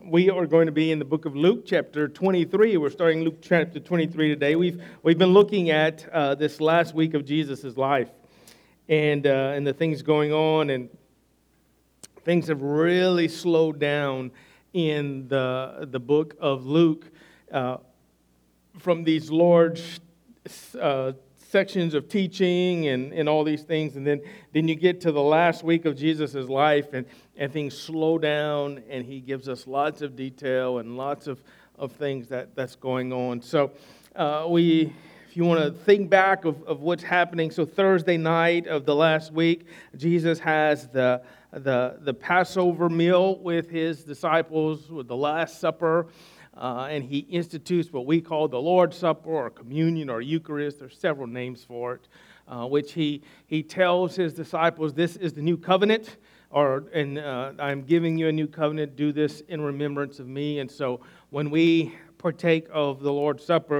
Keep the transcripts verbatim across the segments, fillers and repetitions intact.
we are going to be in the book of Luke, chapter twenty-three. We're starting Luke chapter twenty-three today. We've we've been looking at uh, this last week of Jesus' life, and uh, and the things going on, and things have really slowed down in the the book of Luke uh, from these large uh, sections of teaching and, and all these things, and then then you get to the last week of Jesus' life, and, and things slow down, and he gives us lots of detail and lots of, of things that, that's going on. So uh, we, if you want to think back of, of what's happening, so Thursday night of the last week, Jesus has the the the Passover meal with his disciples, with the Last Supper. Uh, and he institutes what we call the Lord's Supper or communion or Eucharist. There's several names for it, uh, which he he tells his disciples, this is the new covenant, or and uh, I'm giving you a new covenant. Do this in remembrance of me. And so when we partake of the Lord's Supper,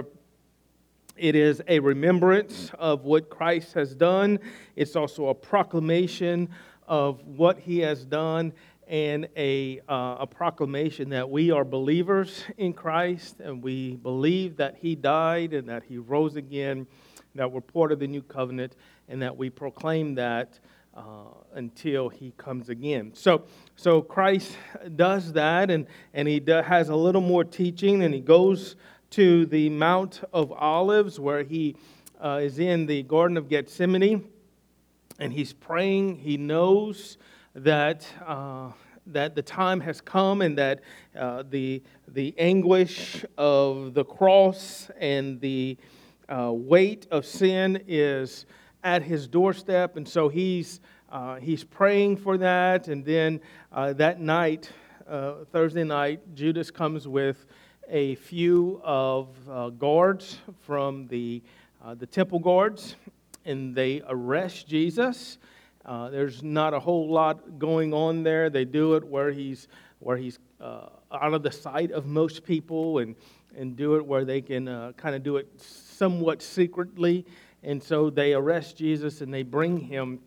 it is a remembrance of what Christ has done. It's also a proclamation of what he has done, and a, uh, a proclamation that we are believers in Christ, and we believe that he died and that he rose again, that we're part of the new covenant, and that we proclaim that uh, until he comes again. So so Christ does that, and, and he do, has a little more teaching, and he goes to the Mount of Olives, where he uh, is in the Garden of Gethsemane, and he's praying. He knows that uh, that the time has come, and that uh, the the anguish of the cross and the uh, weight of sin is at his doorstep, and so he's uh, he's praying for that. And then uh, that night, uh, Thursday night, Judas comes with a few of uh, guards from the uh, the temple guards, and they arrest Jesus. Uh, there's not a whole lot going on there. They do it where he's where he's uh, out of the sight of most people, and and do it where they can uh, kind of do it somewhat secretly. And so they arrest Jesus, and they bring him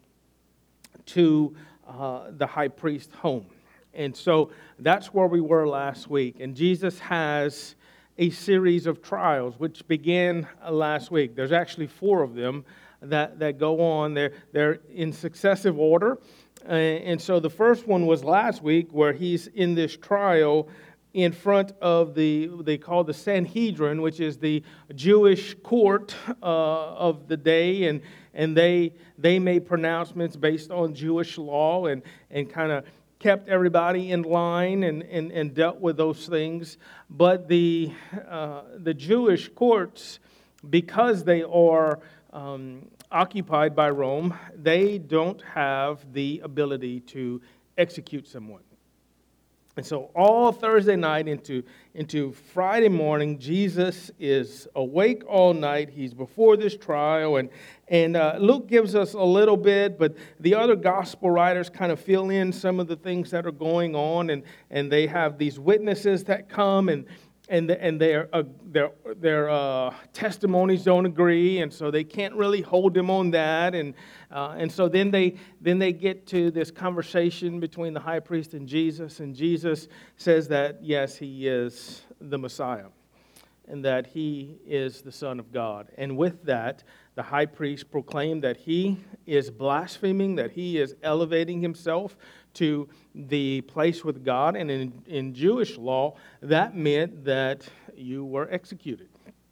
to uh, the high priest's home. And so that's where we were last week. And Jesus has a series of trials, which began last week. There's actually four of them that, that go on. They're, they're in successive order. Uh, and so the first one was last week, where he's in this trial in front of the, they call the Sanhedrin, which is the Jewish court uh, of the day. And, and they, they made pronouncements based on Jewish law, and, and kind of kept everybody in line, and, and, and dealt with those things. But the, uh, the Jewish courts, because they are Um, occupied by Rome, they don't have the ability to execute someone. And so all Thursday night into, into Friday morning, Jesus is awake all night. He's before this trial, and, and uh, Luke gives us a little bit, but the other gospel writers kind of fill in some of the things that are going on, and, and they have these witnesses that come, and And the, and their uh, their their uh, testimonies don't agree, and so they can't really hold him on that, and uh, and so then they then they get to this conversation between the high priest and Jesus, and Jesus says that yes, he is the Messiah, and that he is the Son of God. And with that, the high priest proclaimed that he is blaspheming, that he is elevating himself to the place with God. And in, in Jewish law, that meant that you were executed.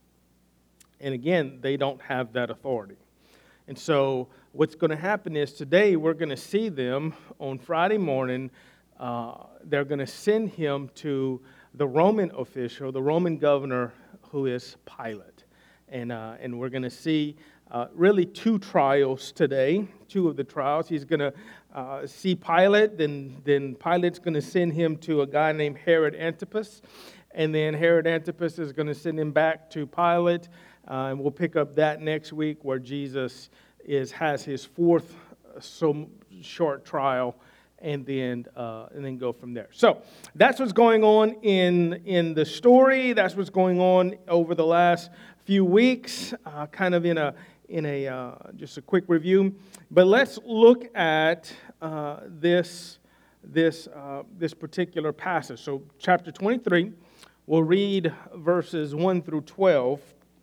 And again, they don't have that authority. And so what's going to happen is today we're going to see them on Friday morning. Uh, they're going to send him to the Roman official, the Roman governor, who is Pilate. And, uh, and we're going to see uh, really two trials today, two of the trials. He's going to uh, see Pilate, then, then Pilate's going to send him to a guy named Herod Antipas. And then Herod Antipas is going to send him back to Pilate. Uh, and we'll pick up that next week, where Jesus is has his fourth uh, so short trial, and then uh, and then go from there. So that's what's going on in in the story. That's what's going on over the last few weeks. Uh, kind of in a in a uh, just a quick review. But let's look at uh, this this, uh, this particular passage. So chapter twenty-three, we'll read verses one through twelve,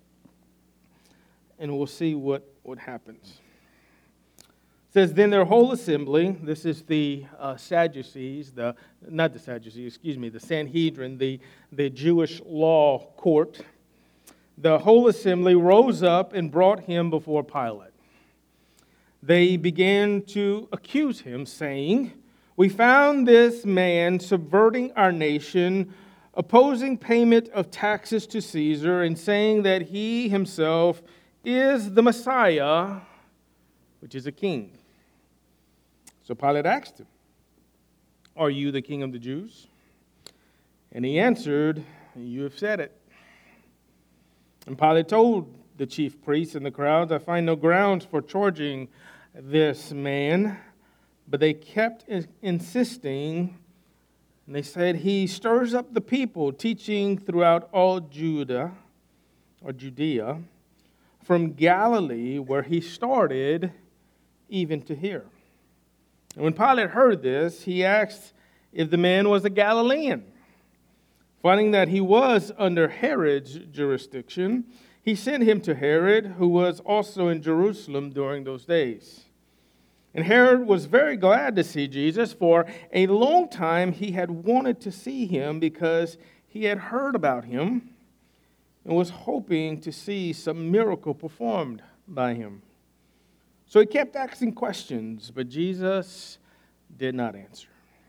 and we'll see what, what happens. It says, then their whole assembly, this is the uh, Sadducees, the not the Sadducees, excuse me, the Sanhedrin, the, the Jewish law court, the whole assembly rose up and brought him before Pilate. They began to accuse him, saying, we found this man subverting our nation, opposing payment of taxes to Caesar, and saying that he himself is the Messiah, which is a king. So Pilate asked him, are you the king of the Jews? And he answered, you have said it. And Pilate told the chief priests and the crowds, I find no grounds for charging this man. But they kept insisting, and they said, he stirs up the people, teaching throughout all Judah, or Judea, from Galilee, where he started, even to here. And when Pilate heard this, he asked if the man was a Galilean. Finding that he was under Herod's jurisdiction, he sent him to Herod, who was also in Jerusalem during those days. And Herod was very glad to see Jesus. For a long time he had wanted to see him because he had heard about him and was hoping to see some miracle performed by him. So he kept asking questions, but Jesus did not answer.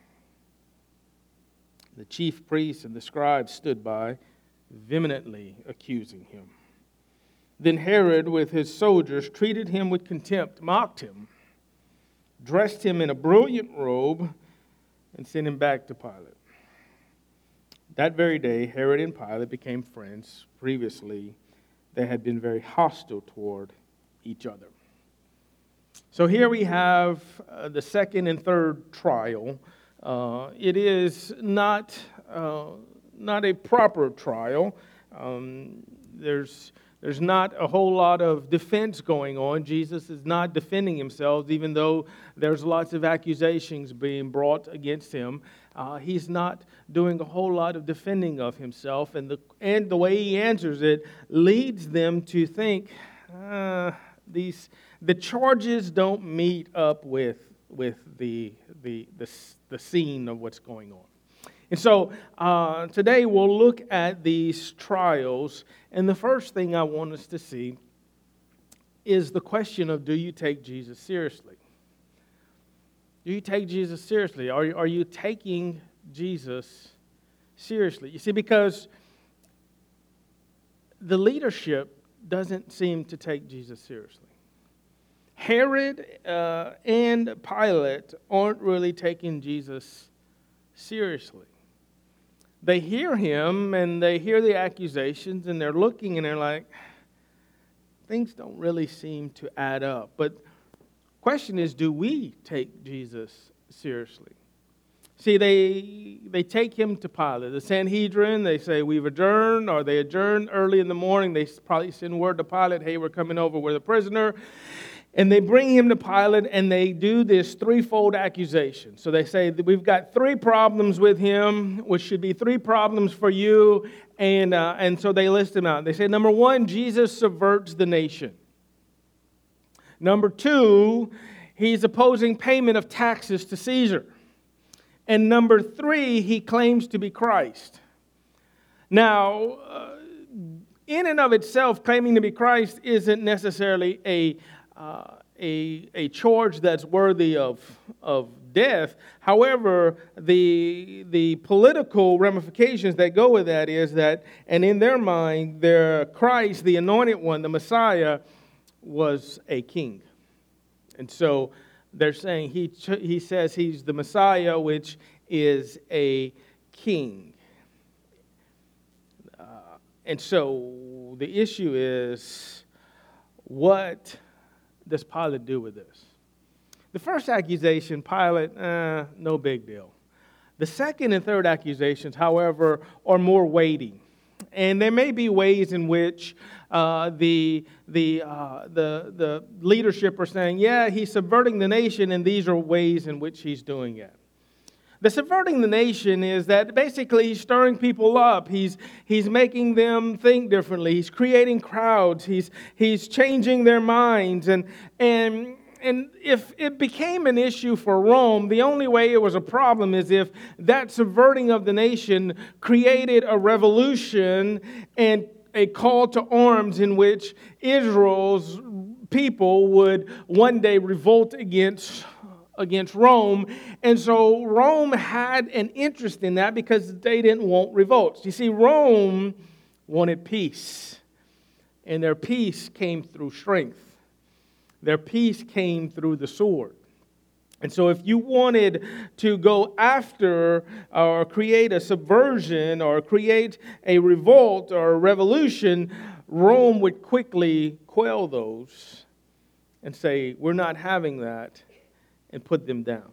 The chief priests and the scribes stood by, vehemently accusing him. Then Herod, with his soldiers, treated him with contempt, mocked him, dressed him in a brilliant robe, and sent him back to Pilate. That very day, Herod and Pilate became friends. Previously, they had been very hostile toward each other. So here we have uh, the second and third trial. Uh, it is not uh, not a proper trial. Um, there's there's not a whole lot of defense going on. Jesus is not defending himself, even though there's lots of accusations being brought against him. Uh, he's not doing a whole lot of defending of himself, and the and the way he answers it leads them to think uh, these the charges don't meet up with with the the the, the scene of what's going on. And so uh, today we'll look at these trials, and the first thing I want us to see is the question of, do you take Jesus seriously? Do you take Jesus seriously? Are you, are you taking Jesus seriously? You see, because the leadership doesn't seem to take Jesus seriously. Herod uh, and Pilate aren't really taking Jesus seriously. They hear him and they hear the accusations and they're looking and they're like, things don't really seem to add up. But the question is, do we take Jesus seriously? See, they they take him to Pilate. The Sanhedrin, they say, we've adjourned, or they adjourn early in the morning. They probably send word to Pilate, hey, we're coming over with a prisoner. And they bring him to Pilate, and they do this threefold accusation. So they say that we've got three problems with him, which should be three problems for you. And, uh, and so they list them out. They say, number one, Jesus subverts the nation. Number two, he's opposing payment of taxes to Caesar. And number three, he claims to be Christ. Now, uh, in and of itself, claiming to be Christ isn't necessarily a Uh, a, a charge that's worthy of, of death. However, the, the political ramifications that go with that is that, and in their mind, their Christ, the anointed one, the Messiah, was a king. And so they're saying he, he says he's the Messiah, which is a king. Uh, and so the issue is, what does Pilate do with this? The first accusation, Pilate, eh, no big deal. The second and third accusations, however, are more weighty. And there may be ways in which uh, the, the, uh, the, the leadership are saying, yeah, he's subverting the nation, and these are ways in which he's doing it. The subverting the nation is that basically he's stirring people up. He's, he's making them think differently. He's creating crowds. He's, he's changing their minds. And, and, and if it became an issue for Rome, the only way it was a problem is if that subverting of the nation created a revolution and a call to arms in which Israel's people would one day revolt against against Rome. And so Rome had an interest in that because they didn't want revolts. You see, Rome wanted peace, and their peace came through strength. Their peace came through the sword. And so if you wanted to go after or create a subversion or create a revolt or a revolution, Rome would quickly quell those and say, we're not having that, and put them down.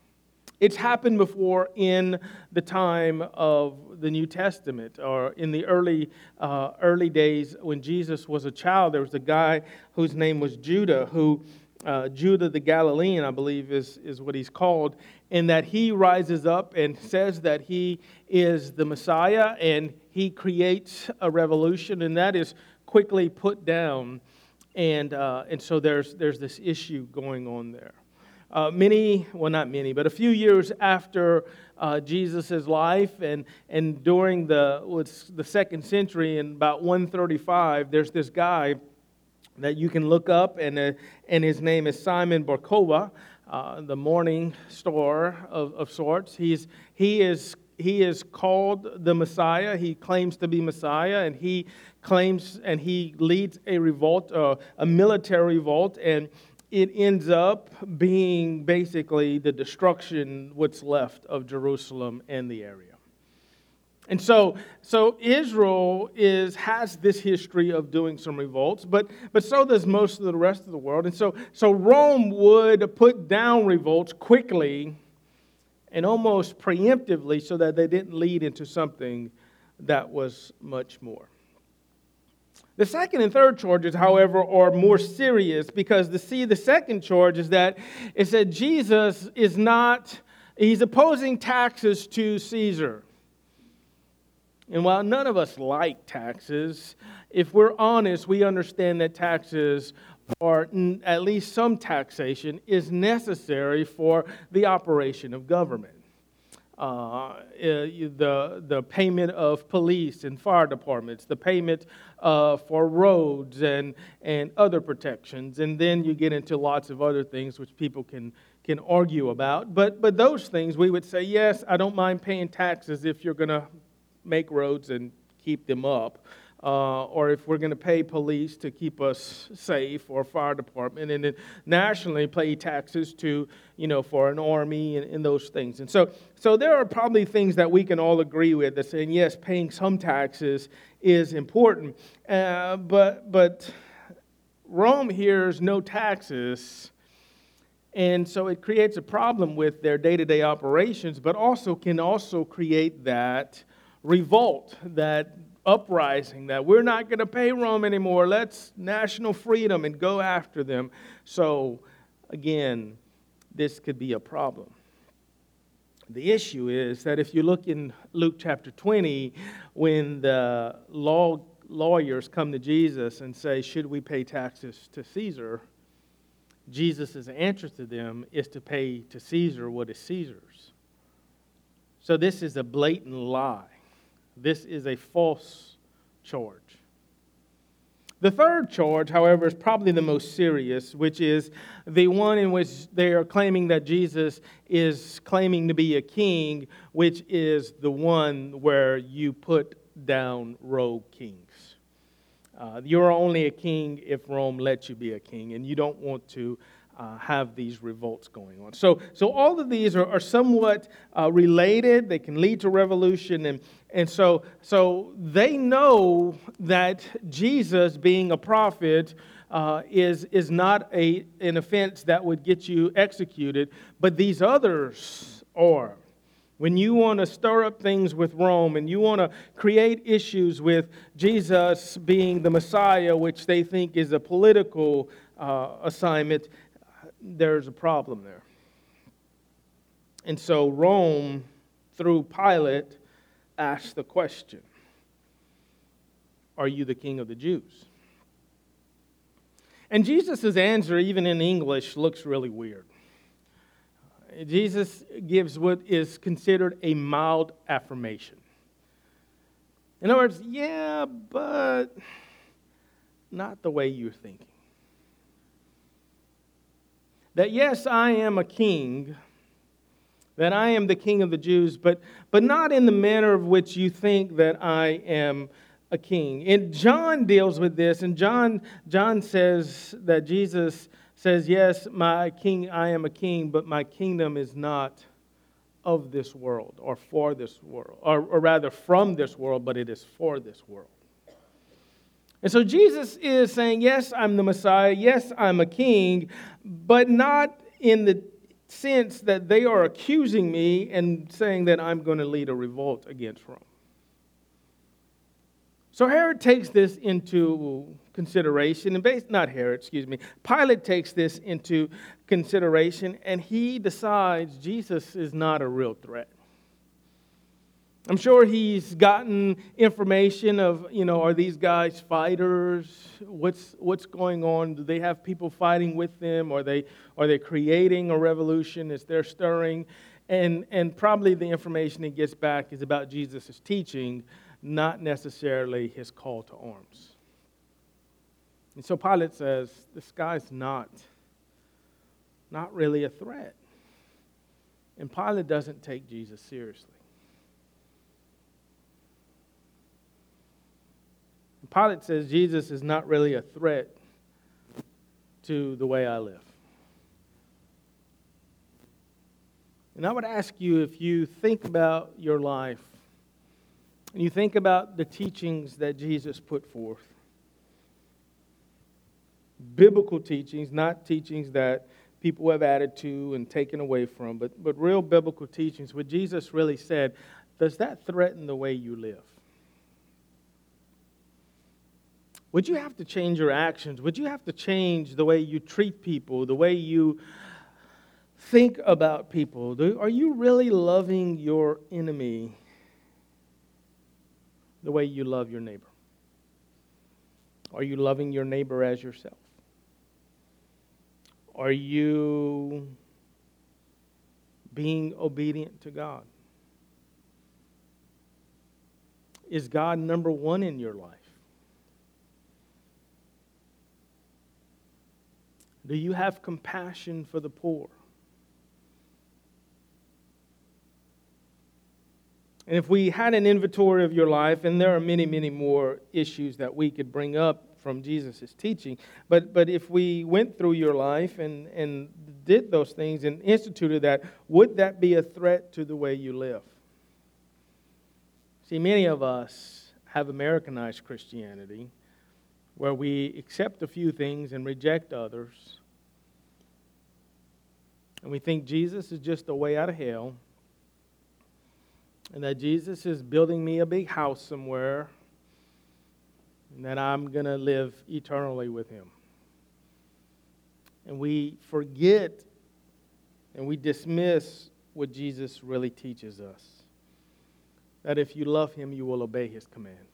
It's happened before in the time of the New Testament, or in the early uh, early days when Jesus was a child. There was a guy whose name was Judah, who uh, Judah the Galilean, I believe, is is what he's called, and that he rises up and says that he is the Messiah, and he creates a revolution, and that is quickly put down, and uh, and so there's there's this issue going on there. Uh, many, well, not many, but a few years after uh, Jesus' life, and and during the what's the second century, in about one thirty-five, there's this guy that you can look up, and uh, and his name is Simon Bar Kokhba, uh, the morning star of, of sorts. He's he is he is called the Messiah. He claims to be Messiah, and he claims and he leads a revolt, uh, a military revolt, and it ends up being basically the destruction, what's left of Jerusalem and the area. And so, so Israel is has this history of doing some revolts, but but so does most of the rest of the world. And so, so Rome would put down revolts quickly and almost preemptively so that they didn't lead into something that was much more. The second and third charges, however, are more serious because the see the second charge is that it's that Jesus is not, he's opposing taxes to Caesar. And while none of us like taxes, if we're honest, we understand that taxes or at least some taxation is necessary for the operation of government. Uh, the, the payment of police and fire departments, the payment uh, for roads and, and other protections. And then you get into lots of other things which people can, can argue about. But, but those things we would say, yes, I don't mind paying taxes if you're going to make roads and keep them up. Uh, or if we're going to pay police to keep us safe, or fire department, and then nationally pay taxes to, you know, for an army and, and those things. And so, so there are probably things that we can all agree with that saying, yes, paying some taxes is important. Uh, but, but Rome hears no taxes, and so it creates a problem with their day-to-day operations, but also can also create that revolt, that uprising, that we're not going to pay Rome anymore. Let's national freedom and go after them. So, again, this could be a problem. The issue is that if you look in Luke chapter twenty, when the law lawyers come to Jesus and say, should we pay taxes to Caesar? Jesus' answer to them is to pay to Caesar what is Caesar's. So this is a blatant lie. This is a false charge. The third charge, however, is probably the most serious, which is the one in which they are claiming that Jesus is claiming to be a king, which is the one where you put down rogue kings. Uh, you're only a king if Rome lets you be a king, and you don't want to Uh, have these revolts going on. So so all of these are, are somewhat uh, related. They can lead to revolution. And, and so, so they know that Jesus, being a prophet, uh, is, is not a, an offense that would get you executed. But these others are. When you want to stir up things with Rome and you want to create issues with Jesus being the Messiah, which they think is a political uh, assignment, there's a problem there. And so Rome, through Pilate, asked the question, are you the king of the Jews? And Jesus' answer, even in English, looks really weird. Jesus gives what is considered a mild affirmation. In other words, yeah, but not the way you're thinking. That yes, I am a king, that I am the king of the Jews, but, but not in the manner of which you think that I am a king. And John deals with this, and John, John says that Jesus says, yes, my king, I am a king, but my kingdom is not of this world or for this world, or, or rather from this world, but it is for this world. And so Jesus is saying, yes, I'm the Messiah, yes, I'm a king, but not in the sense that they are accusing me and saying that I'm going to lead a revolt against Rome. So Herod takes this into consideration, and based, not Herod, excuse me, Pilate takes this into consideration, and he decides Jesus is not a real threat. I'm sure he's gotten information of, you know, are these guys fighters? What's what's going on? Do they have people fighting with them? Are they are they creating a revolution? Is there stirring? And and probably the information he gets back is about Jesus' teaching, not necessarily his call to arms. And so Pilate says, this guy's not, not really a threat. And Pilate doesn't take Jesus seriously. And Pilate says Jesus is not really a threat to the way I live. And I would ask you, if you think about your life, and you think about the teachings that Jesus put forth, biblical teachings, not teachings that people have added to and taken away from, but, but real biblical teachings, what Jesus really said, does that threaten the way you live? Would you have to change your actions? Would you have to change the way you treat people, the way you think about people? Do, are you really loving your enemy the way you love your neighbor? Are you loving your neighbor as yourself? Are you being obedient to God? Is God number one in your life? Do you have compassion for the poor? And if we had an inventory of your life, and there are many, many more issues that we could bring up from Jesus' teaching, but but if we went through your life and, and did those things and instituted that, would that be a threat to the way you live? See, many of us have Americanized Christianity, where we accept a few things and reject others. And we think Jesus is just a way out of hell, and that Jesus is building me a big house somewhere, and that I'm going to live eternally with Him. And we forget and we dismiss what Jesus really teaches us. That if you love Him, you will obey His commands.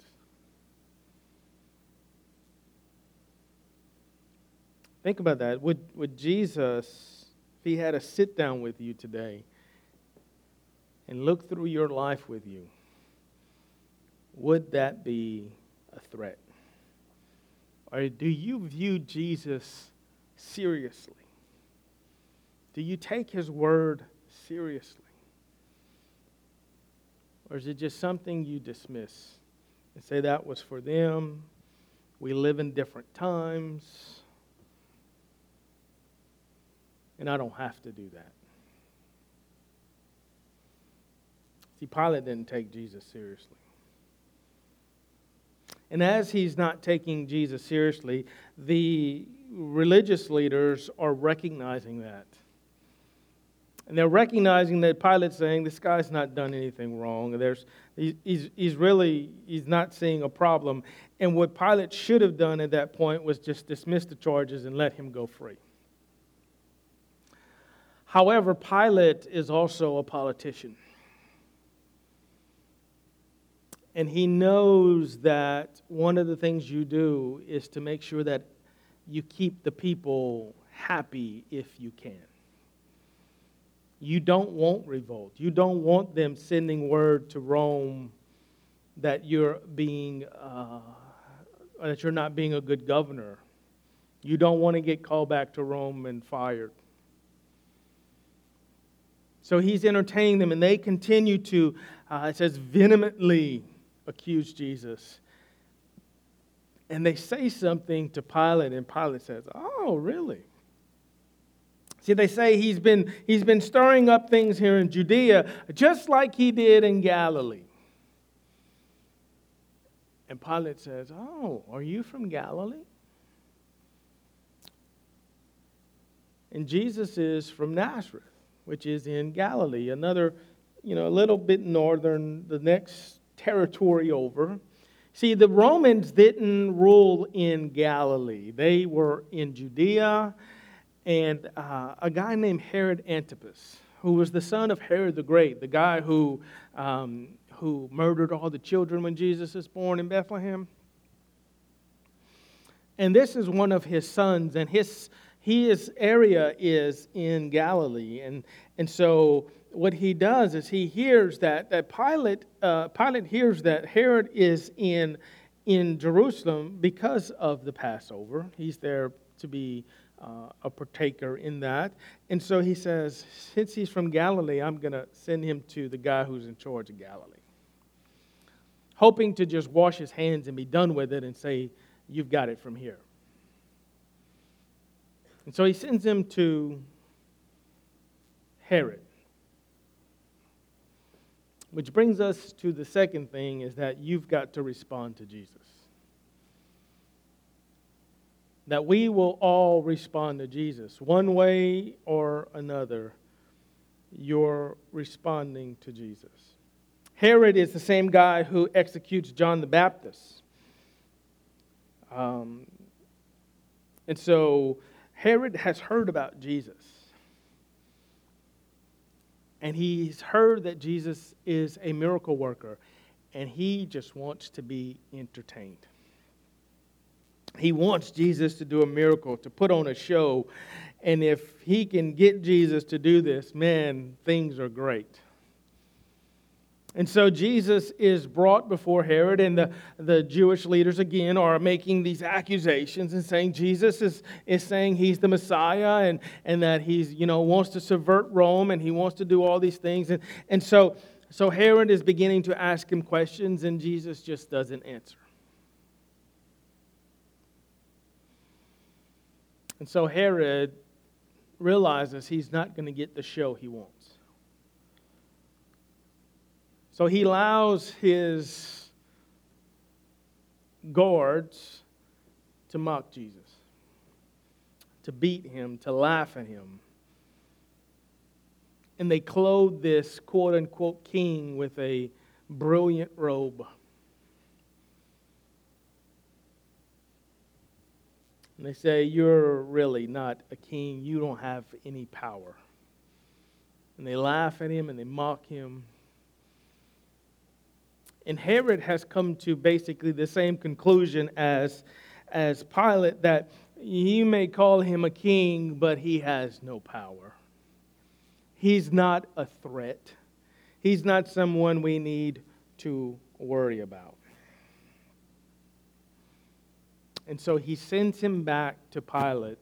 Think about that. Would, would Jesus, if He had a sit down with you today and look through your life with you, would that be a threat? Or do you view Jesus seriously? Do you take His word seriously? Or is it just something you dismiss and say that was for them? We live in different times, and I don't have to do that. See, Pilate didn't take Jesus seriously. And as he's not taking Jesus seriously, the religious leaders are recognizing that. And they're recognizing that Pilate's saying, this guy's not done anything wrong. There's, he's, he's really, he's not seeing a problem. And what Pilate should have done at that point was just dismiss the charges and let him go free. However, Pilate is also a politician. And he knows that one of the things you do is to make sure that you keep the people happy if you can. You don't want revolt. You don't want them sending word to Rome that you're being, uh, that you're not being a good governor. You don't want to get called back to Rome and fired. So he's entertaining them, and they continue to, uh, it says, vehemently accuse Jesus. And they say something to Pilate, and Pilate says, "Oh, really?" See, they say he's been, he's been stirring up things here in Judea, just like he did in Galilee. And Pilate says, "Oh, are you from Galilee?" And Jesus is from Nazareth, which is in Galilee, another, you know, a little bit northern, the next territory over. See, the Romans didn't rule in Galilee. They were in Judea, and uh, a guy named Herod Antipas, who was the son of Herod the Great, the guy who, um, who murdered all the children when Jesus was born in Bethlehem. And this is one of his sons, and his his area is in Galilee. And, and so what he does is he hears that, that Pilate, uh, Pilate hears that Herod is in, in Jerusalem because of the Passover. He's there to be uh, a partaker in that. And so he says, since he's from Galilee, I'm going to send him to the guy who's in charge of Galilee. Hoping to just wash his hands and be done with it and say, "You've got it from here." And so he sends him to Herod. Which brings us to the second thing, is that you've got to respond to Jesus. That we will all respond to Jesus. One way or another, you're responding to Jesus. Herod is the same guy who executes John the Baptist. Um, and so Herod has heard about Jesus. And he's heard that Jesus is a miracle worker. And he just wants to be entertained. He wants Jesus to do a miracle, to put on a show. And if he can get Jesus to do this, man, things are great. And so Jesus is brought before Herod, and the, the Jewish leaders again are making these accusations and saying Jesus is, is saying he's the Messiah, and, and that he's, you know, wants to subvert Rome, and he wants to do all these things. And, and so, so Herod is beginning to ask him questions, and Jesus just doesn't answer. And so Herod realizes he's not going to get the show he wants. So he allows his guards to mock Jesus, to beat him, to laugh at him. And they clothe this quote-unquote king with a brilliant robe. And they say, "You're really not a king. You don't have any power." And they laugh at him and they mock him. And Herod has come to basically the same conclusion as, as Pilate, that you may call him a king, but he has no power. He's not a threat. He's not someone we need to worry about. And so he sends him back to Pilate.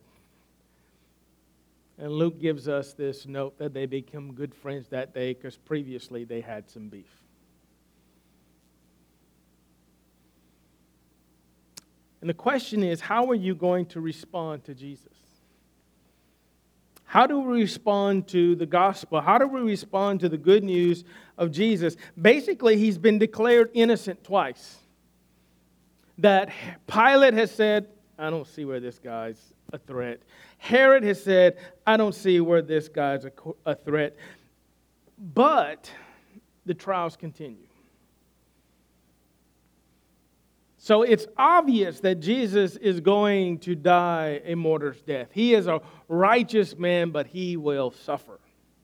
And Luke gives us this note that they become good friends that day because previously they had some beef. And the question is, how are you going to respond to Jesus? How do we respond to the gospel? How do we respond to the good news of Jesus? Basically, he's been declared innocent twice. That Pilate has said, "I don't see where this guy's a threat." Herod has said, "I don't see where this guy's a, a threat." But the trials continue. So it's obvious that Jesus is going to die a martyr's death. He is a righteous man, but he will suffer.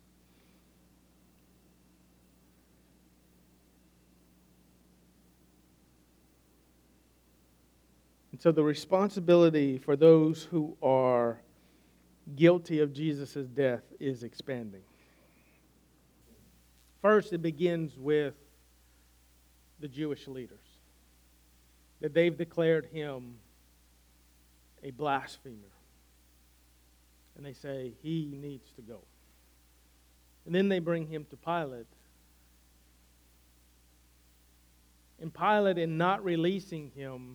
And so the responsibility for those who are guilty of Jesus' death is expanding. First, it begins with the Jewish leaders, that they've declared him a blasphemer. And they say he needs to go. And then they bring him to Pilate. And Pilate, in not releasing him,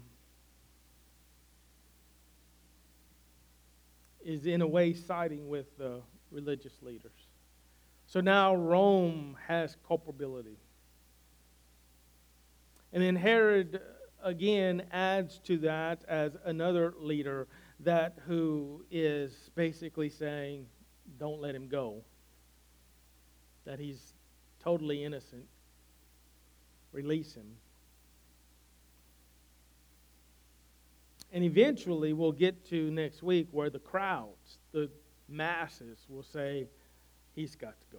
is in a way siding with the religious leaders. So now Rome has culpability. And then Herod again adds to that as another leader that who is basically saying, don't let him go. That he's totally innocent. Release him. And eventually we'll get to next week where the crowds, the masses will say, he's got to go.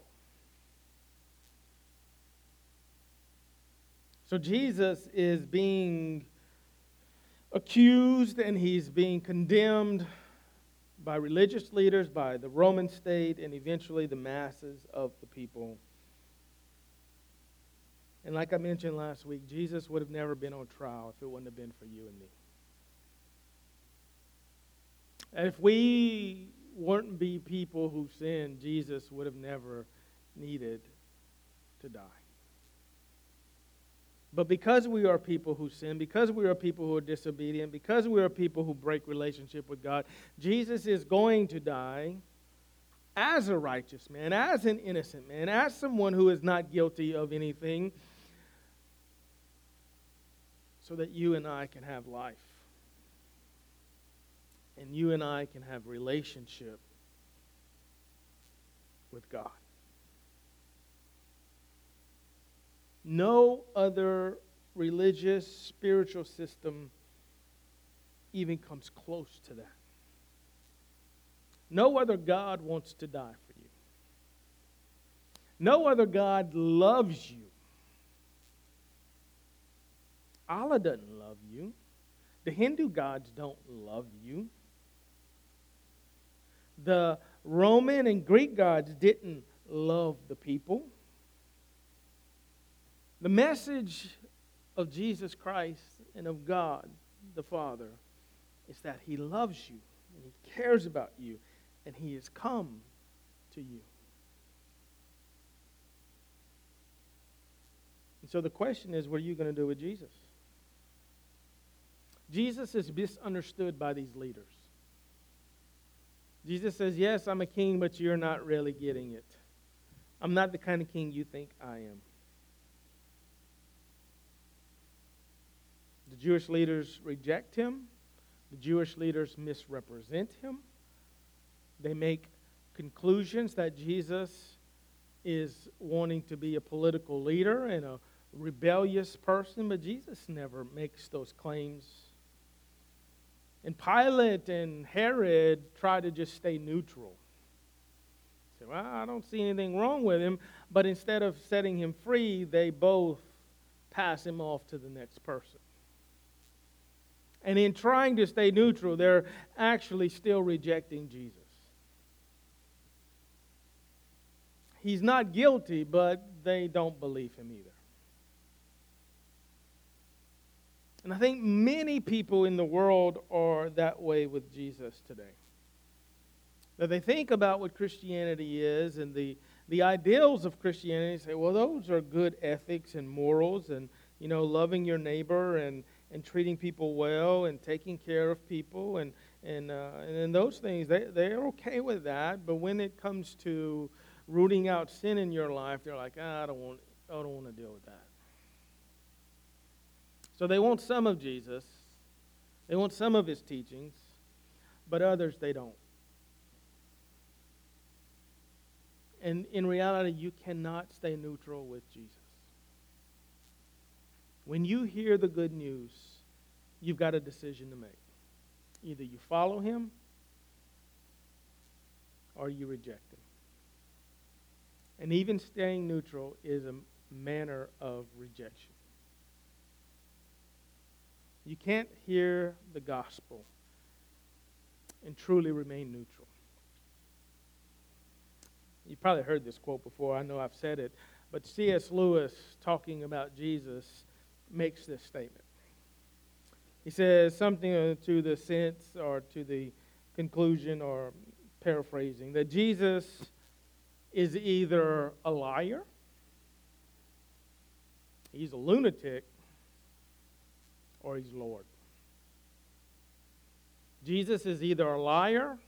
So Jesus is being accused and he's being condemned by religious leaders, by the Roman state, and eventually the masses of the people. And like I mentioned last week, Jesus would have never been on trial if it wouldn't have been for you and me. And if we wouldn't be people who sin, Jesus would have never needed to die. But because we are people who sin, because we are people who are disobedient, because we are people who break relationship with God, Jesus is going to die as a righteous man, as an innocent man, as someone who is not guilty of anything, so that you and I can have life. And you and I can have relationship with God. No other religious, spiritual system even comes close to that. No other God wants to die for you. No other God loves you. Allah doesn't love you. The Hindu gods don't love you. The Roman and Greek gods didn't love the people. The message of Jesus Christ and of God the Father is that he loves you and he cares about you and he has come to you. And so the question is, what are you going to do with Jesus? Jesus is misunderstood by these leaders. Jesus says, yes, I'm a king, but you're not really getting it. I'm not the kind of king you think I am. The Jewish leaders reject him. The Jewish leaders misrepresent him. They make conclusions that Jesus is wanting to be a political leader and a rebellious person, but Jesus never makes those claims. And Pilate and Herod try to just stay neutral. Say, well, I don't see anything wrong with him, but instead of setting him free, they both pass him off to the next person. And in trying to stay neutral, they're actually still rejecting Jesus. He's not guilty, but they don't believe him either. And I think many people in the world are that way with Jesus today. That they think about what Christianity is and the, the ideals of Christianity and say, well, those are good ethics and morals and, you know, loving your neighbor and, and treating people well and taking care of people and and uh, and those things, they, they're okay with that. But when it comes to rooting out sin in your life, they're like, ah, I don't want, I don't want to deal with that. So they want some of Jesus. They want some of his teachings, but others they don't. And in reality, you cannot stay neutral with Jesus. When you hear the good news, you've got a decision to make. Either you follow him or you reject him. And even staying neutral is a manner of rejection. You can't hear the gospel and truly remain neutral. You've probably heard this quote before. I know I've said it. But C S Lewis, talking about Jesus, makes this statement. He says something to the sense or to the conclusion, or paraphrasing, that Jesus is either a liar, he's a lunatic, or he's Lord. Jesus is either a liar,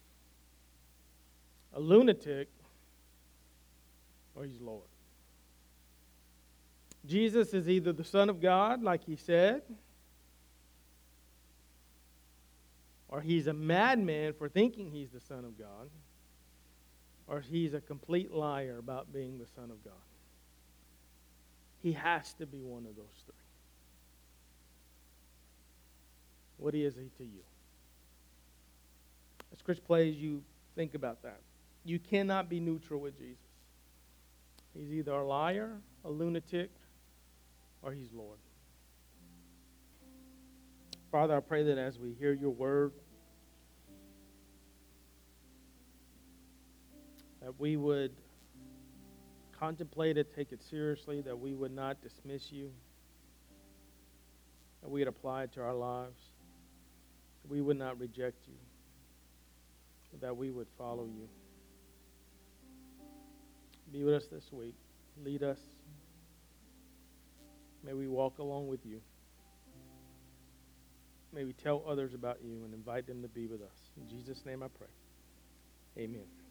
a lunatic, or he's Lord. Jesus is either the Son of God, like he said, or he's a madman for thinking he's the Son of God, or he's a complete liar about being the Son of God. He has to be one of those three. What is he to you? As Chris plays, you think about that. You cannot be neutral with Jesus. He's either a liar, a lunatic, or he's Lord. Father, I pray that as we hear your word, that we would contemplate it, take it seriously, that we would not dismiss you, that we would apply it to our lives, that we would not reject you, that we would follow you. Be with us this week. Lead us. May we walk along with you. May we tell others about you and invite them to be with us. In Jesus' name I pray. Amen.